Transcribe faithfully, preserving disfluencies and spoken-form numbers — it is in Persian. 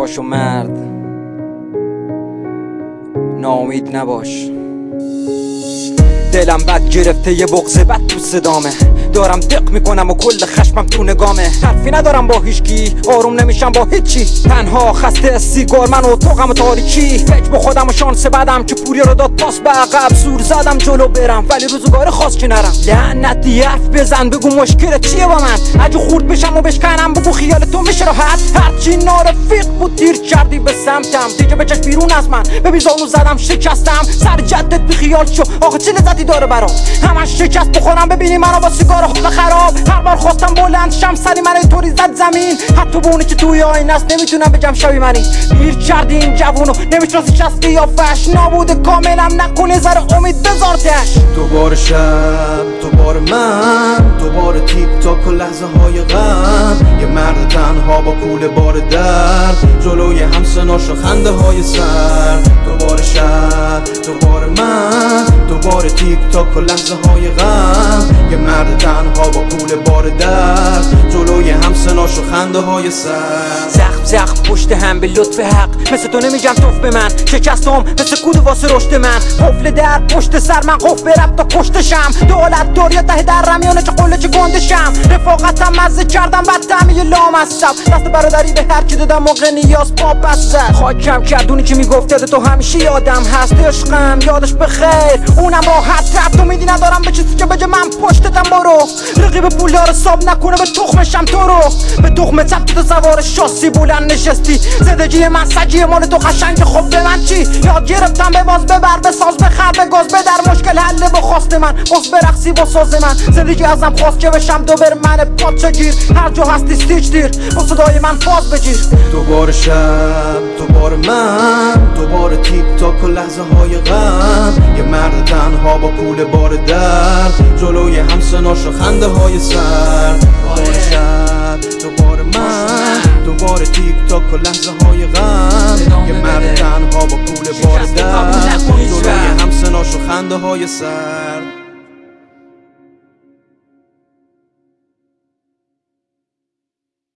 باش و مرد ناامید نباش. دلم بد گرفته یه بغض بد تو صدامه، دارم دق میکنم و کل خشمم تو نگامه. حرفی ندارم با هیچکی، آروم نمیشم با هیچی، تنها خسته سیگار من و توقم و تاریکی. فکر با خودم و شانس بعدم که پوری رو داد پاس به عقب، زور زدم جلو برم ولی روزگار خاص که نرم. لعنتی حرف بزن بگو مشکلت چیه با من، اگه خورد بشم و بشکنم بگو خیال تو میشه راحت. هرچی نارفیق بود دیر کردی به سمتم، دیگه بچش بیرون از من ببین زانو زدم شکستم. سر جدت بی خیال شو آقا چه لذتی داره برام، همش شکست بخورم ببینی منو با سیگار حال خراب. هر بار خواستم بلند شم سری من طوری زد زمین، حتی به اونی که توی آینه است نمیتونم بگم شبیه منی. دیر کردی این جوونو نمیشناسیش از قیافش، نابوده کاملم نکنه ذره امید بذارتش. دوباره شب دوباره من، دوباره تیک تاک و لحظه های غم، یه مرد تنها با کوله بار درد جلوی همسناش و خنده های سر. دوباره شب دوباره من، دوباره تیک تاک و لحظه های غم، یه مرد تنها با کوله بار درد جلوی همسناش و خنده های سر. زخم زخم پشت هم به لطف حق، مثل تو نمیگم توف به من، شکستم مثل کود واسه رشد من. قفل در پشت سر من قفل رفت تا کشتشم، دولت داریا ته در رمیانه چه قله چه گندشم. رفاقتم مزه کردم بعد تعمیه لام هستم، دست برادری به هر کی دادم موقع نیاز پا بس زد. خاکم کردونی که میگفت یاد تو همیشه یادم هست، عشقم یادش بخیر اونم راحت رفت. امیدی ندارم به چیزی که بجه من پشتتم برو، رقیب پولدار حساب نکنه به تخمشم تو رو. به تخم چپ تو سوار شاسی بلند نشستی، زندگی من سجیه مال تو قشنگ خب به من چی؟ یاد گرفتم به باز ببر به ساز بخر به گاز بدر، مشکل حل با خواست من باز برقصی با ساز من. زندگی ازم خواست که بشم دو بر من پاچه گیر، هر جا هستی ستیچ دیر با صدای من فاز بگیر. دوباره شب دوباره من، دوباره تیک تاک و لحظه های غم، یه مرد تنها با کوله بار درد جلوی همسناش و خنده های سر. دوباره شب دوباره من، دوباره تیک تاک و لحظه های غم، یه مرد تنها با کوله بار درد جلوی همسناش و خنده های سر.